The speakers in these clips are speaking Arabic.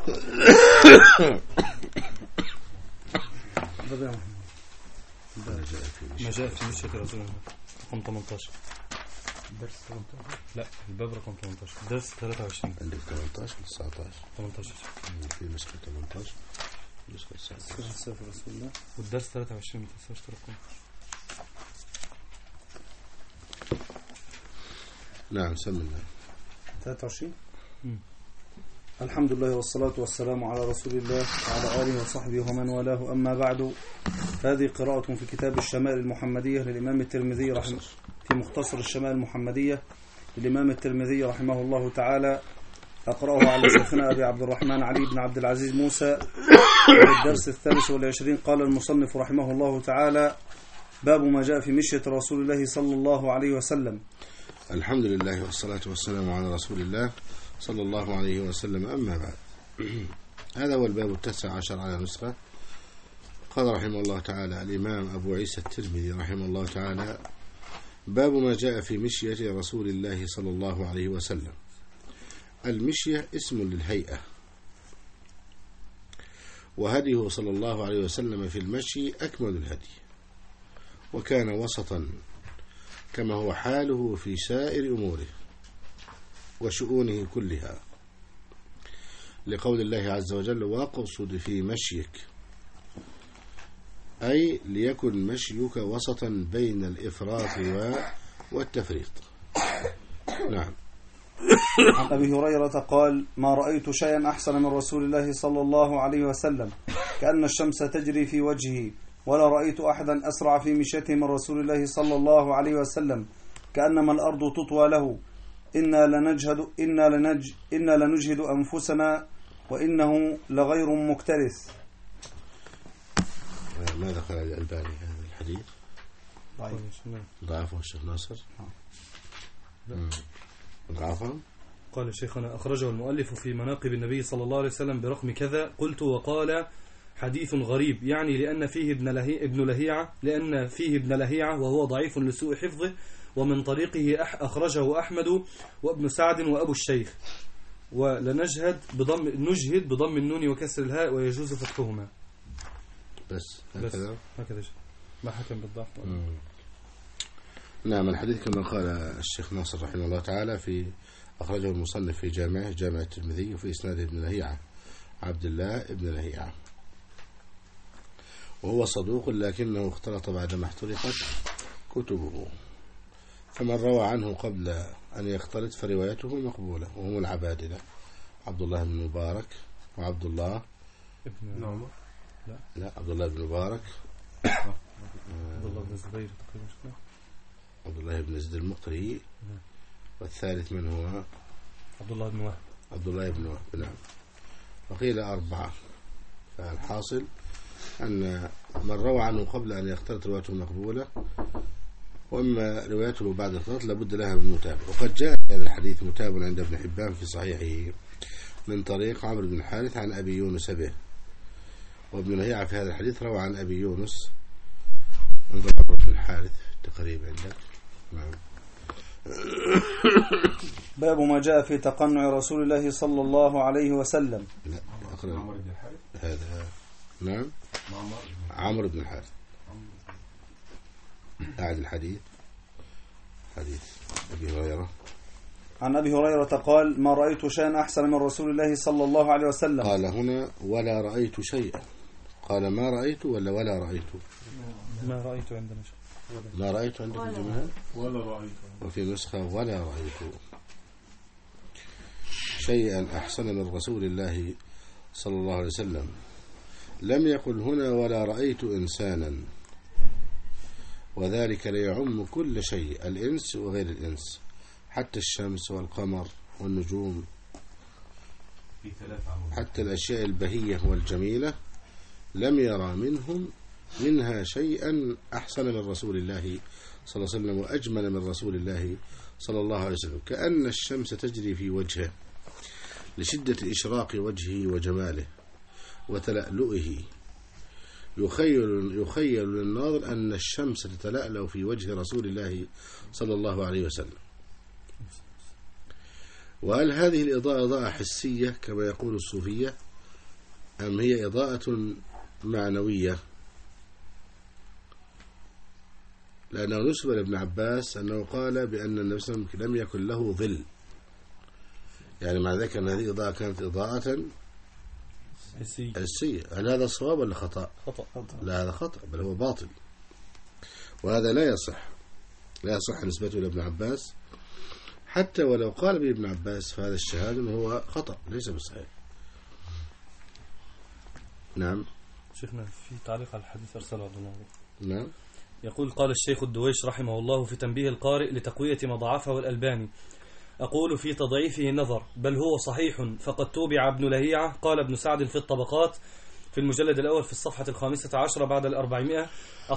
ما جاء في مشية الرسول رقم 18. درس 18. لا الباب رقم 18 درس 23. عندك 18 19 18 في نسخة 18 نسخة 19 سفر رسول الله والدرس 23 ما تنساش ترقم. نعم سمي الله 23. الحمد لله والصلاة والسلام على رسول الله وعلى آله وصحبه ومن والاه، أما بعد. هذه قراءة في كتاب الشمائل المحمدية للإمام الترمذي في مختصر الشمائل المحمدية للإمام الترمذي رحمه الله تعالى. أقرأه على شيخنا أبي عبد الرحمن علي بن عبد العزيز موسى. الدرس 23. قال المصنف رحمه الله تعالى: باب ما جاء في مشية رسول الله صلى الله عليه وسلم. الحمد لله والصلاة والسلام على رسول الله صلى الله عليه وسلم، أما بعد. هذا هو الباب 19 على نسخة. قال رحمه الله تعالى الإمام أبو عيسى الترمذي رحمه الله تعالى: باب ما جاء في مشية رسول الله صلى الله عليه وسلم. المشية اسم للهيئة، وهديه صلى الله عليه وسلم في المشي أكمل الهدي، وكان وسطا كما هو حاله في سائر أموره وشؤونه كلها، لقول الله عز وجل: واقصد في مشيك، أي ليكن مشيك وسطا بين الإفراط والتفريط. نعم. عن أبي هريرة قال: ما رأيت شيئا أحسن من رسول الله صلى الله عليه وسلم، كأن الشمس تجري في وجهه، ولا رأيت أحدا أسرع في مشيته من رسول الله صلى الله عليه وسلم، كأنما الأرض تطوى له. إنا لنجهد أنفسنا وإنه لغير مكترث. ما ذكر الألباني هذا الحديث؟ ضعفه الشيخ ناصر. ضعفه. قال شيخنا: أخرجه المؤلف في مناقب النبي صلى الله عليه وسلم برقم كذا. قلت: وقال حديث غريب، يعني لأن فيه ابن لهيعة وهو ضعيف لسوء حفظه، ومن طريقه أخرجه أحمد وابن سعد وأبو الشيخ. ولنجهد بضم النون وكسر الهاء، ويجوز فتحهما. بس هكذا ما حكم بالضعف. نعم. الحديث كما قال الشيخ ناصر رحمه الله تعالى في أخرجه المصنف في جامع الترمذي، وفي إسناده ابن لهيعة عبد الله ابن لهيعة، وهو صدوق لكنه اختلط بعدما احترقت كتبه، فمن روى عنه قبل أن يختلط فروايته مقبولة، وهم العبادلة: عبد الله بن مبارك وعبد الله ابن عمر. لا عبد الله بن مبارك، عبد الله بن زبير، عبد الله بن زيد المقري، والثالث من هو عبد الله بن وهب. عبد الله بن وهب. نعم. وقيل 4. فالحاصل أن من روى عنه قبل أن يختلط روايته مقبولة، وأما روايته بعد الاختلاط لابد لها من متابع. وقد جاء هذا الحديث متابع عند ابن حبان في صحيحه من طريق عمرو بن الحارث عن أبي يونس به، وابن لهيعة في هذا الحديث روى عن أبي يونس عند عمرو بن الحارث تقريبا عندك. نعم. باب ما جاء في تقنع رسول الله صلى الله عليه وسلم. لا أقرأ هذا. نعم. عمرو بن الحارث. أعد الحديث. حديث أبي هريرة. عن أبي هريرة قال: ما رأيت شيئا أحسن من رسول الله صلى الله عليه وسلم. قال هنا: ولا رأيت شيئا. قال: ما رأيت ولا رأيت؟ ما رأيت عندنا شيء. ما رأيت عندك الجمهور؟ ولا رأيت. وفي نسخة: ولا رأيت شيئا أحسن من رسول الله صلى الله عليه وسلم. لم يقل هنا: ولا رأيت إنسانا، وذلك ليعم كل شيء، الإنس وغير الإنس، حتى الشمس والقمر والنجوم، حتى الأشياء البهية والجميلة، لم يرى منها شيئا أحسن من رسول الله صلى الله عليه وسلم وأجمل من رسول الله صلى الله عليه وسلم، كأن الشمس تجري في وجهه لشدة إشراق وجهه وجماله وتلألؤه. يخيل للناظر أن الشمس تتلألأ في وجه رسول الله صلى الله عليه وسلم. وهل هذه الإضاءة إضاءة حسية كما يقول الصوفية، أم هي إضاءة معنوية؟ لأنه نسب لابن عباس أنه قال بأن النبي صلى الله عليه وسلم لم يكن له ظل، يعني مع ذلك أن هذه الإضاءة كانت إضاءة حسية. هل هذا صواب ولا خطأ؟ لا، هذا خطأ، بل هو باطل، وهذا لا يصح نسبته لابن عباس، حتى ولو قال به ابن عباس فهذا الشهادة هو خطأ ليس بصحيح. نعم. شيخنا في تعليق على الحديث أرسله عبد الله. نعم. يقول قال الشيخ الدويش رحمه الله في تنبيه القارئ لتقوية ما ضعفه الألباني: أقول في تضعيفه نظر، بل هو صحيح، فقد توبع ابن لهيعة. قال ابن سعد في الطبقات في المجلد الأول في الصفحة 15 بعد 400: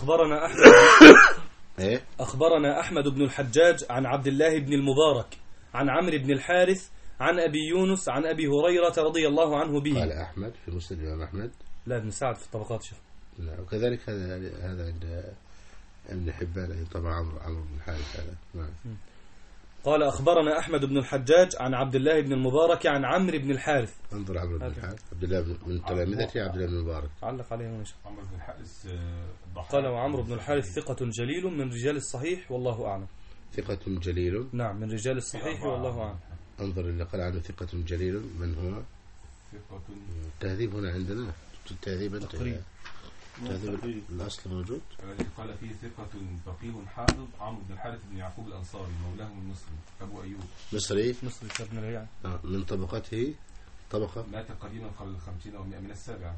أخبرنا أحمد بن الحجاج عن عبد الله بن المبارك عن عمرو بن الحارث عن أبي يونس عن أبي هريرة رضي الله عنه به. قال أحمد في مسند الإمام أحمد؟ لا، ابن سعد في الطبقات شيخ. لا، وكذلك هذا عند ابن حبان طبعا عمرو بن الحارث هذا. نعم. قال أخبرنا أحمد بن الحجاج عن عبد الله بن المبارك عن عمرو بن الحارث. انظر عمرو بن الحارث، عبد الله من تلامذته عبد الله بن المبارك. علق عليه هنا عمرو بن الحارث. قال وعمرو بن الحارث ثقة جليل من رجال الصحيح والله أعلم. ثقة جليل. نعم، من رجال الصحيح والله أعلم. انظر اللي قال عنه ثقة جليل من هو؟ ثقة. التهذيب هنا عندنا التهذيب تقريبا. تهذيب الأصل موجود. قال فيه ثقة فقيه حافظ عمرو بن الحارث بن يعقوب الأنصاري مولاهم المصري أبو أيوب. مصري ابن رياع. من طبقته طبقة. مات قديما قبل 50 أو 100 من السابعة.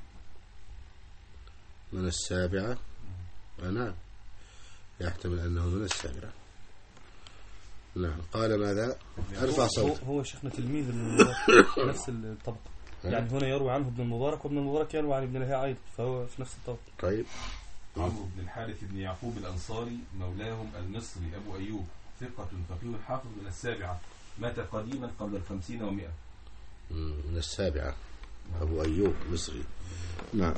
من السابعة. نعم، يحتمل أنه من السابعة. نعم. قال ماذا؟ ارفع صوت. هو شيخنا تلميذ نفس الطبقة، يعني هنا يروي عنه ابن المبارك، وابن المبارك يروي عن ابن لهيعة أيضا، فهو في نفس الطبقة. طيب. عمرو بن الحارث بن يعقوب الأنصاري مولاهم المصري أبو أيوب، ثقة فقيه حافظ من السابعة، مات قديما قبل 50 و100. من السابعة أبو أيوب مصري. نعم.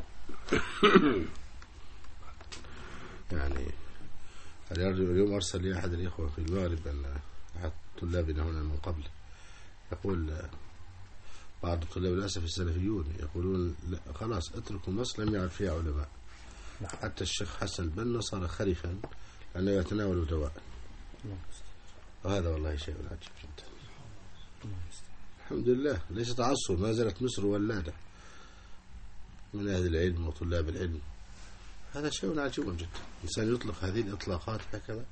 يعني اليوم أرسل لي أحد الإخوة في المغرب أن أحد طلابنا هنا من قبل يقول بعض الطلاب للأسف السلفيون يقولون لا خلاص اتركوا مصر لم يعد فيها علماء، حتى الشيخ حسن البنا صار خريفا لأنه يتناول دواء، وهذا والله شيء عجيب جدا. الحمد لله ليس تعصب، ما زالت مصر ولادة من أهل العلم وطلاب العلم، هذا شيء عجيب جدا. إنسان يطلق هذه الإطلاقات هكذا،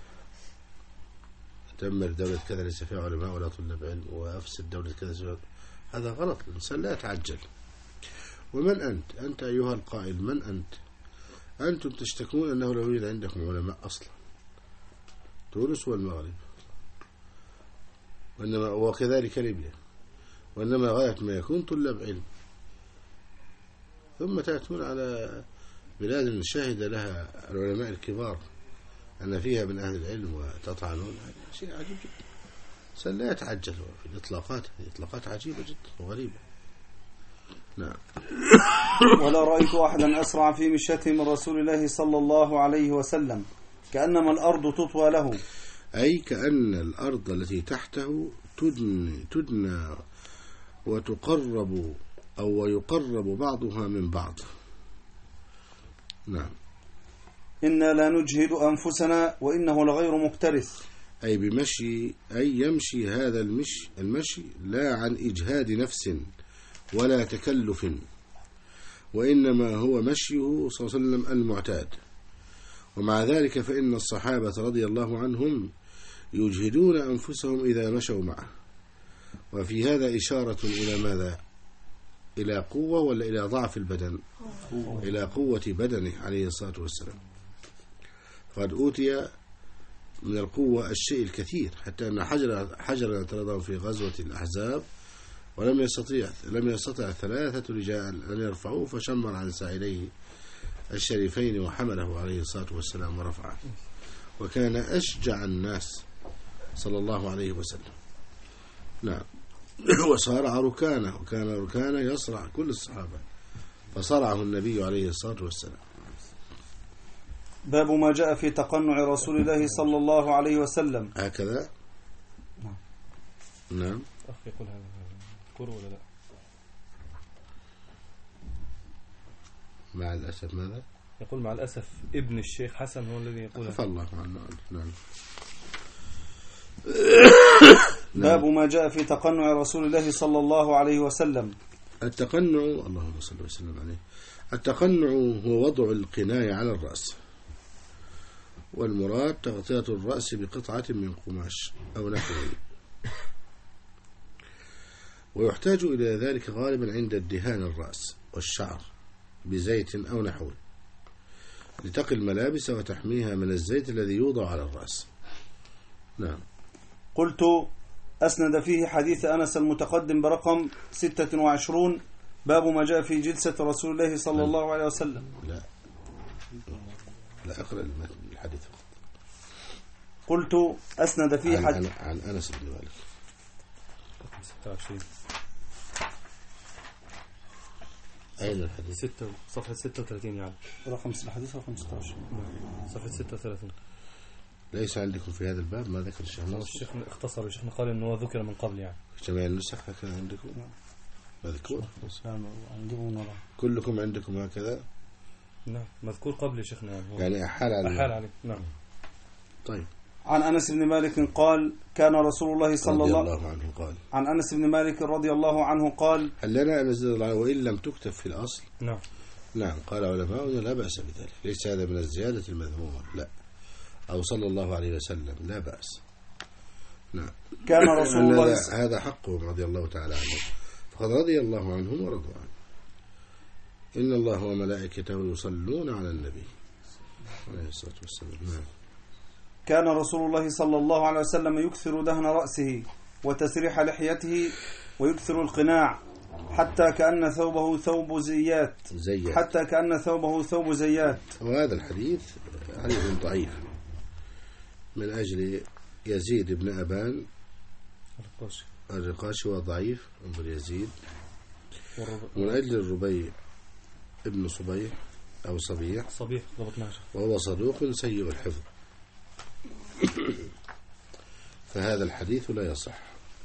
دمر دولة كذا ليس فيها علماء ولا طلاب علم، وأفسد دولة كذا، هذا غلط. الإنسان لا يتعجل. ومن أنت أيها القائل، من أنتم تشتكون أنه لا يوجد عندكم علماء أصلا، تونس والمغرب وكذلك ليبيا، وإنما غاية ما يكون طلاب علم، ثم تأتون على بلاد شاهد لها العلماء الكبار أن فيها من أهل العلم وتطعنون، هذا شيء عجيب جدا. الإنسان لا يتعجل في الإطلاقات، هذه إطلاقات عجيبة جدا وغريبة. نعم. ولا رأيت أحدا أسرع في مشيته من رسول الله صلى الله عليه وسلم، كأنما الأرض تطوى له، أي كأن الأرض التي تحته تدنى وتقرب أو يقرب بعضها من بعض. نعم. إنا لا نجهد أنفسنا وإنه لغير مكترث، أي بمشي، أي يمشي هذا المشي لا عن إجهاد نفس ولا تكلف، وإنما هو مشيه صلى الله عليه وسلم المعتاد. ومع ذلك فإن الصحابة رضي الله عنهم يجهدون أنفسهم إذا مشوا معه، وفي هذا إشارة إلى ماذا؟ إلى قوة ولا إلى ضعف البدن؟ إلى قوة بدنه عليه الصلاة والسلام. قد أوتي من القوة الشيء الكثير، حتى أن حجر اعترضه في غزوة الأحزاب ولم يستطع 3 رجال أن يرفعوه، فشمر عن ساعديه الشريفين وحمله عليه الصلاة والسلام ورفعه، وكان أشجع الناس صلى الله عليه وسلم. نعم. وصارع ركانه، وكان ركانه يصرع كل الصحابة، فصرعه النبي عليه الصلاة والسلام. باب ما جاء في تقنع رسول الله صلى الله عليه وسلم. هكذا. نعم. أخي يقول هذا كرو ولا لا؟ مع الأسف ماذا؟ يقول مع الأسف ابن الشيخ حسن هو الذي يقول عفى الله عنه. نعم. باب ما جاء في تقنع رسول الله صلى الله عليه وسلم. التقنع، اللهم صل وسلم عليه، التقنع هو وضع القناية على الرأس، والمراد تغطية الرأس بقطعة من قماش أو نحوه، ويحتاج إلى ذلك غالبا عند الدهان الرأس والشعر بزيت أو نحوه لتقي الملابس وتحميها من الزيت الذي يوضع على الرأس. نعم. قلت أسند فيه حديث أنس المتقدم برقم 26، باب ما جاء في جلسة رسول الله صلى الله عليه وسلم. لا أقرأ الحديث. قلت أسند فيه حديث عن أنس بن مالك 26 أين الحديث؟ صفحة 36 يعني رقم الحديث رقم 16 صفحة 36. ليس عندكم في هذا الباب ما ذكر الشيخ ناصر؟ الشيخ اختصر، الشيخ قال إنه ذكر من قبل يعني في جميع النسخ هكذا عندكم؟ مذكور؟ كلكم عندكم هكذا؟ نعم مذكور قبل يا شيخنا يعني أحال عليه. نعم. طيب. عن أنس بن مالك قال كان رسول الله صلى الله عنه قال. عن أنس بن مالك رضي الله عنه قال هل لنا أن نزيد وإن لم تكتب في الأصل؟ نعم قال علماؤنا لا بأس بذلك، ليس هذا من الزيادة المذمومة، لا، أو صلى الله عليه وسلم لا بأس. نعم. كان رسول الله هذا حقهم رضي الله تعالى عنهم، فقد رضي الله عنهم ورضوا عنه. إن الله وملائكته يصلون على النبي عليه الصلاة والسلام. نعم. كان رسول الله صلى الله عليه وسلم يكثر دهن رأسه وتسريح لحيته ويكثر القناع حتى كأن ثوبه ثوب زيات. حتى كأن ثوبه ثوب زيات. وهذا الحديث حديث ضعيف من أجل يزيد بن أبان الرقاشي وضعيف، انظر يزيد، من أجل الربيع ابن صبيح أو صبيح وهو صدوق سيء الحفظ، فهذا الحديث لا يصح.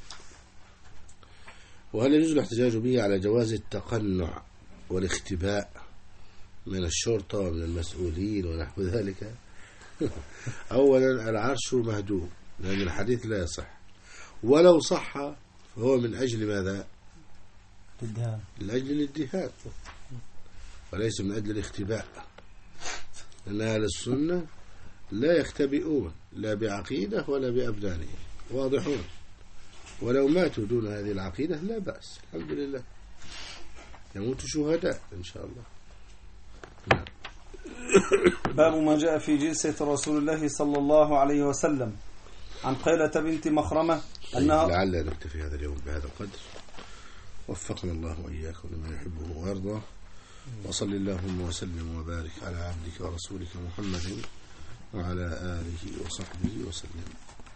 وهل يجوز الاحتجاج به على جواز التقنع والاختباء من الشرطة ومن المسؤولين ونحو ذلك؟ أولا العرش مهدوم لأن الحديث لا يصح، ولو صح فهو من أجل ماذا؟ لأجل الادهان وليس من أجل الاختباء، لأن أهل السنة لا يختبئون لا بعقيدة ولا بأبدانهم، واضحون، ولو ماتوا دون هذه العقيدة لا بأس، الحمد لله، يموت شهداء إن شاء الله. نعم. باب ما جاء في جلسة رسول الله صلى الله عليه وسلم. عن قيلة بنت مخرمة أنها لعل نكتفي هذا اليوم بهذا القدر، وفقنا الله وإياكم لما يحبه ويرضاه، وصل اللهم وسلم وبارك على عبدك ورسولك محمد وعلى آله وصحبه وسلم.